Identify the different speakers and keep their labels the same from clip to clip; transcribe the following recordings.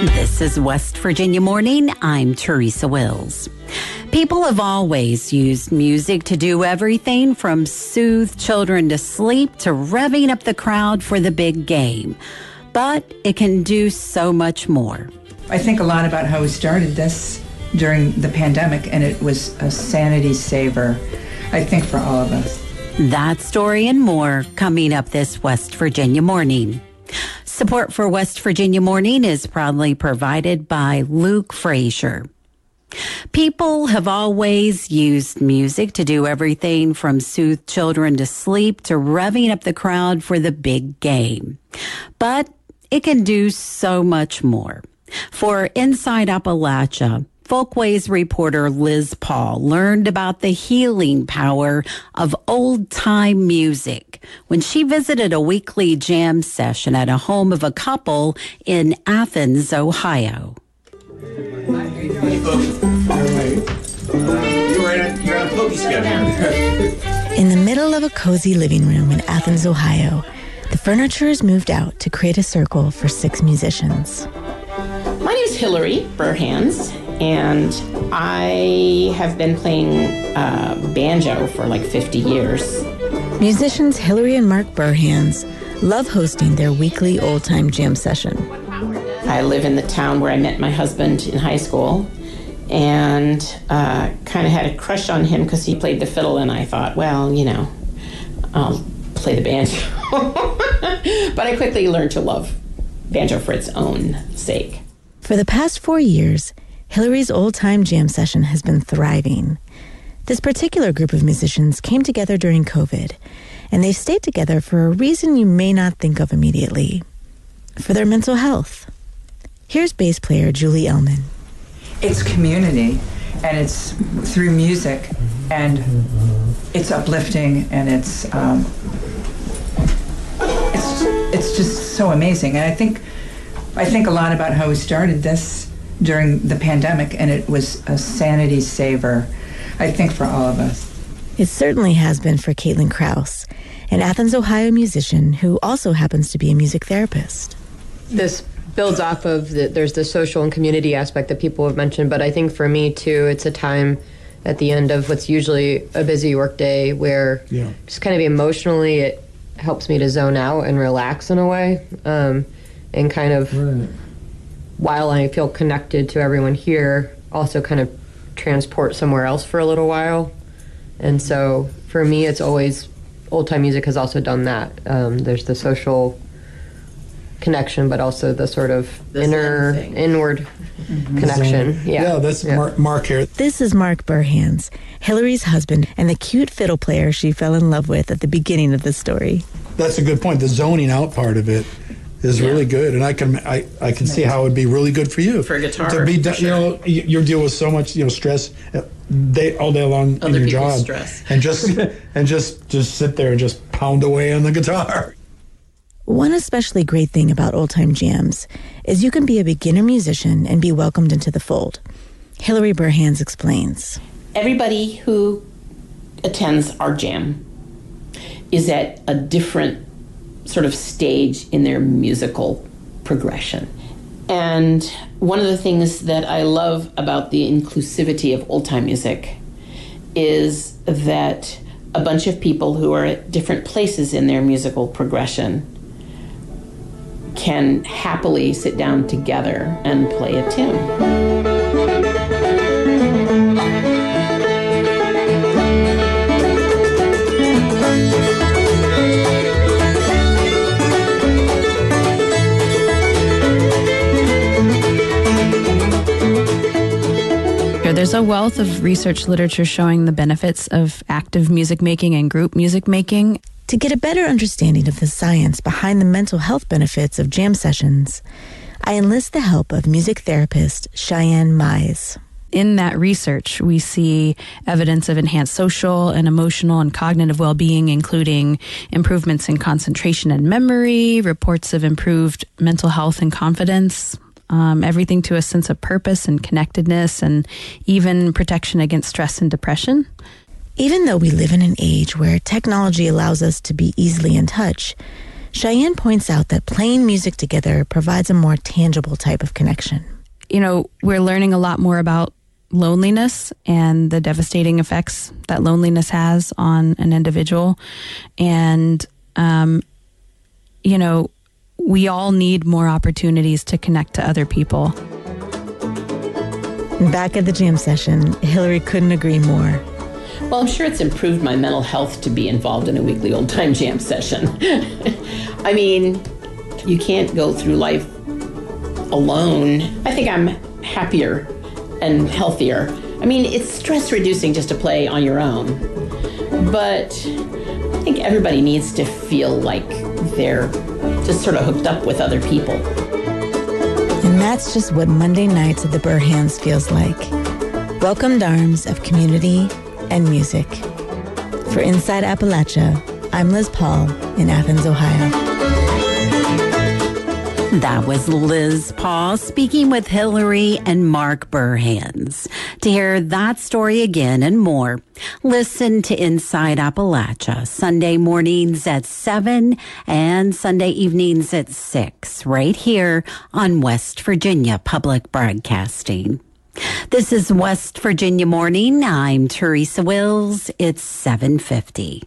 Speaker 1: This is West Virginia Morning. I'm Teresa Wills. People have always used music to do everything from soothe children to sleep to revving up the crowd for the big game. But it can do so much more.
Speaker 2: I think a lot about how we started this during the pandemic, and it was a sanity saver, I think, for all of us.
Speaker 1: That story and more coming up this West Virginia Morning. Support for West Virginia Morning is proudly provided by Luke Frazier. People have always used music to do everything from soothe children to sleep to revving up the crowd for the big game. But it can do so much more. For Inside Appalachia, Folkways reporter Liz Paul learned about the healing power of old-time music when she visited a weekly jam session at a home of a couple in Athens, Ohio.
Speaker 3: You're on a pokey schedule.
Speaker 4: In the middle of a cozy living room in Athens, Ohio, the furniture is moved out to create a circle for 6 musicians.
Speaker 5: My name is Hillary Burhans, and I have been playing banjo for like 50 years.
Speaker 4: Musicians Hillary and Mark Burhans love hosting their weekly old-time jam session.
Speaker 5: I live in the town where I met my husband in high school, and kind of had a crush on him because he played the fiddle, and I thought, well, you know, I'll play the banjo. But I quickly learned to love banjo for its own sake.
Speaker 4: For the past 4 years, Hillary's old-time jam session has been thriving. This particular group of musicians came together during COVID, and they've stayed together for a reason you may not think of immediately: for their mental health. Here's bass player Julie Ellman.
Speaker 2: It's community, and it's through music, and it's uplifting, and it's just so amazing. And I think a lot about how we started this during the pandemic, and it was a sanity saver, I think, for all of us.
Speaker 4: It certainly has been for Caitlin Krause, an Athens, Ohio musician who also happens to be a music therapist.
Speaker 6: This builds off of there's the social and community aspect that people have mentioned, but I think for me too, it's a time at the end of what's usually a busy work day where just kind of emotionally it helps me to zone out and relax in a way, and kind of while I feel connected to everyone here, also kind of transport somewhere else for a little while. And so for me, it's always, old-time music has also done that. There's the social connection, but also the sort of inward connection.
Speaker 7: Yeah, that's Mark here.
Speaker 4: This is Mark Burhans, Hillary's husband, and the cute fiddle player she fell in love with at the beginning of the story.
Speaker 7: That's a good point. The zoning out part of it is really good, and I can see how it would be really good for you
Speaker 5: for guitar.
Speaker 7: To be, you know, you deal with so much, stress all day long in your job,
Speaker 5: stress.
Speaker 7: and just sit there and just pound away on the guitar.
Speaker 4: One especially great thing about old-time jams is you can be a beginner musician and be welcomed into the fold. Hillary Burhans explains.
Speaker 5: Everybody who attends our jam is at a different sort of stage in their musical progression. And one of the things that I love about the inclusivity of old-time music is that a bunch of people who are at different places in their musical progression can happily sit down together and play a tune.
Speaker 8: There's a wealth of research literature showing the benefits of active music making and group music making.
Speaker 4: To get a better understanding of the science behind the mental health benefits of jam sessions, I enlist the help of music therapist Cheyenne Mize.
Speaker 8: In that research, we see evidence of enhanced social and emotional and cognitive well-being, including improvements in concentration and memory, reports of improved mental health and confidence, everything to a sense of purpose and connectedness, and even protection against stress and depression.
Speaker 4: Even though we live in an age where technology allows us to be easily in touch, Cheyenne points out that playing music together provides a more tangible type of connection.
Speaker 8: You know, we're learning a lot more about loneliness and the devastating effects that loneliness has on an individual. And, you know, we all need more opportunities to connect to other people.
Speaker 4: Back at the jam session, Hillary couldn't agree more.
Speaker 5: Well, I'm sure it's improved my mental health to be involved in a weekly old time jam session. I mean, you can't go through life alone. I think I'm happier and healthier. I mean, it's stress reducing just to play on your own. But I think everybody needs to feel like they're just sort of hooked up with other people.
Speaker 4: And that's just what Monday nights at the Burhans feels like. Welcomed arms of community and music. For Inside Appalachia, I'm Liz Paul in Athens, Ohio.
Speaker 1: That was Liz Paul speaking with Hillary and Mark Burhans. To hear that story again and more, listen to Inside Appalachia Sunday mornings at 7 and Sunday evenings at 6 right here on West Virginia Public Broadcasting. This is West Virginia Morning. I'm Teresa Wills. It's 7:50.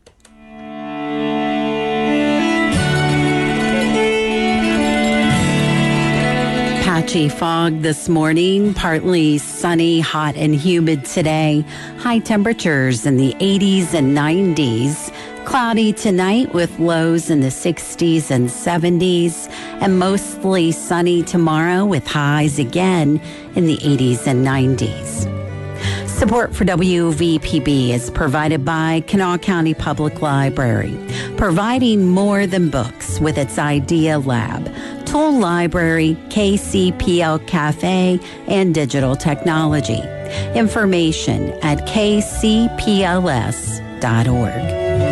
Speaker 1: Patchy fog this morning, partly sunny, hot and humid today. High temperatures in the 80s and 90s. Cloudy tonight with lows in the 60s and 70s, and mostly sunny tomorrow with highs again in the 80s and 90s. Support for WVPB is provided by Kanawha County Public Library, providing more than books with its Idea Lab, Tool Library, KCPL Cafe, and digital technology. Information at kcpls.org.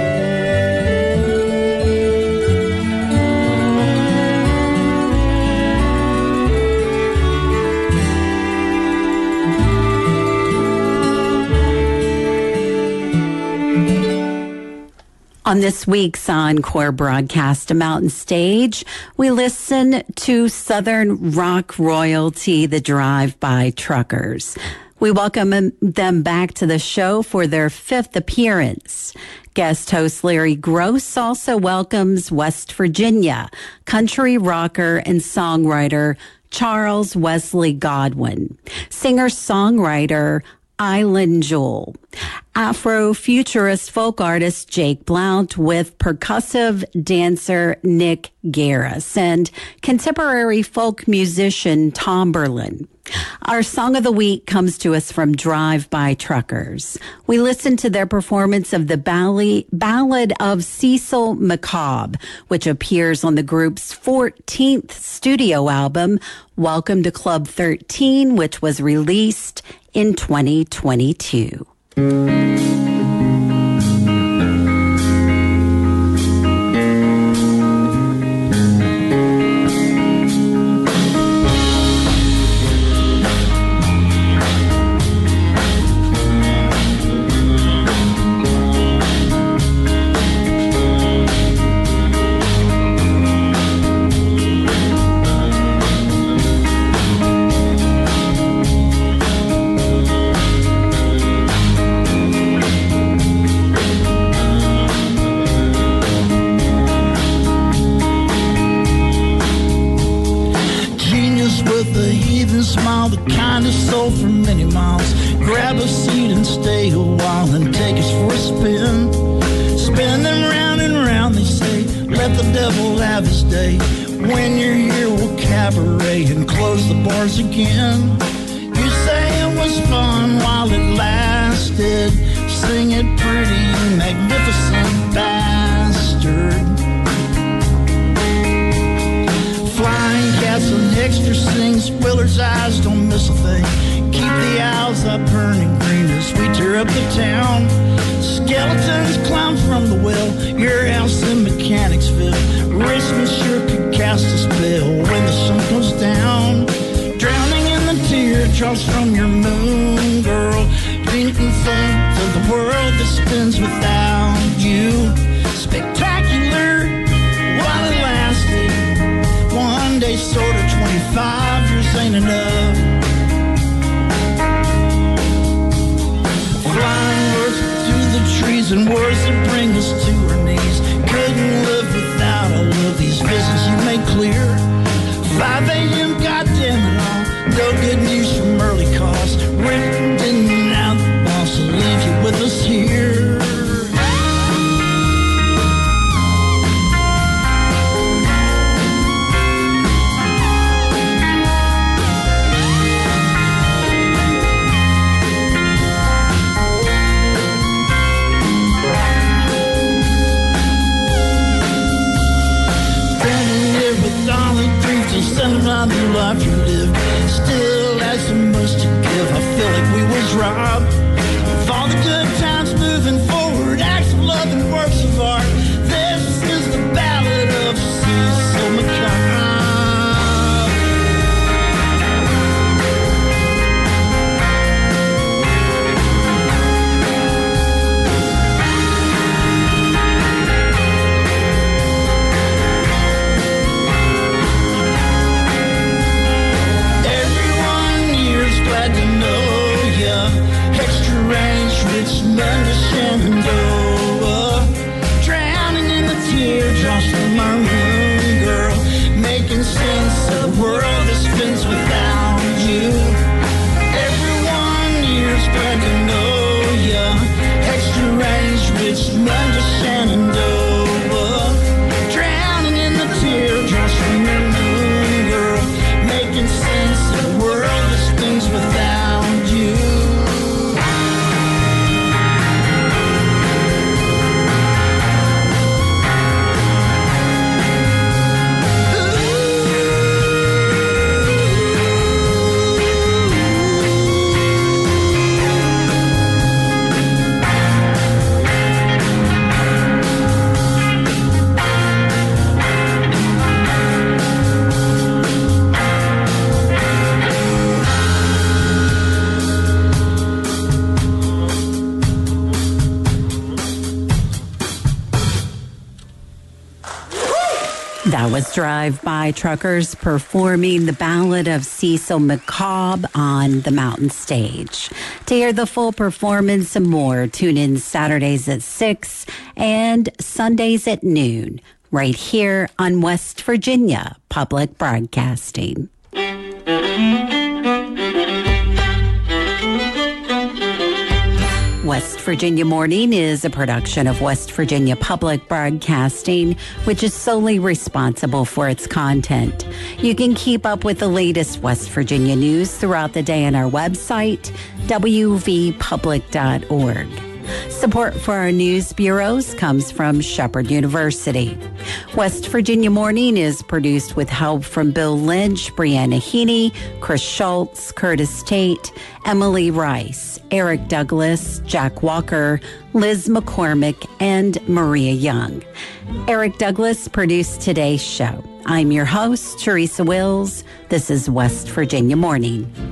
Speaker 1: On this week's Encore broadcast, A Mountain Stage, we listen to Southern rock royalty, the Drive-By Truckers. We welcome them back to the show for their 5th appearance. Guest host Larry Gross also welcomes West Virginia country rocker and songwriter Charles Wesley Godwin, singer-songwriter Island Jewel, Afrofuturist folk artist Jake Blount with percussive dancer Nick Garris, and contemporary folk musician Tom Berlin. Our song of the week comes to us from Drive-By Truckers. We listen to their performance of the Ballad of Cecil McCobb, which appears on the group's 14th studio album, Welcome to Club 13, which was released in 2022.
Speaker 9: Smile, the kind of soul for many miles. Grab a seat and stay a while and take us for a spin. Spin them round and round, they say. Let the devil have his day. When you're here, we'll cabaret and close the bars again. You say it was fun while it lasted. Sing it pretty, you magnificent bastard. Flying cats and extra sings. Willard's eyes don't miss a thing. Keep the owls up burning green as we tear up the town. Skeletons climb from the well. Your house in Mechanicsville. Richmond sure could cast a spell when the sun goes down. Drowning in the teardrops from your moon, girl. Drinking fun of the world that spins without you. Spectacular while it lasts. standing up. Flying words through the trees and words that bring us to our knees. Couldn't live without all of these visions you made clear. 5 a.m. goddamn it all. No good news from early calls. Written out the boss will leave you with us here. Sentimental new life you live still has so much to give. I feel like we was robbed of all the good times moving forward. Acts of love and works of art. This is the ballad of Cecil McCobb. Richmond to Shenandoah, drowning in the teardrops from our moon girl, making sense of the world that spins without you. Everyone here's glad to know ya. Extra range, Richmond to Shenandoah, drowning in the teardrops from your moon girl, making sense of the world that spins without you.
Speaker 1: That was Drive-By Truckers performing the ballad of Cecil McCobb on the Mountain Stage. To hear the full performance and more, tune in Saturdays at 6 and Sundays at noon, right here on West Virginia Public Broadcasting. West Virginia Morning is a production of West Virginia Public Broadcasting, which is solely responsible for its content. You can keep up with the latest West Virginia news throughout the day on our website, wvpublic.org. Support for our news bureaus comes from Shepherd University. West Virginia Morning is produced with help from Bill Lynch, Brianna Heaney, Chris Schultz, Curtis Tate, Emily Rice, Eric Douglas, Jack Walker, Liz McCormick, and Maria Young. Eric Douglas produced today's show. I'm your host, Teresa Wills. This is West Virginia Morning.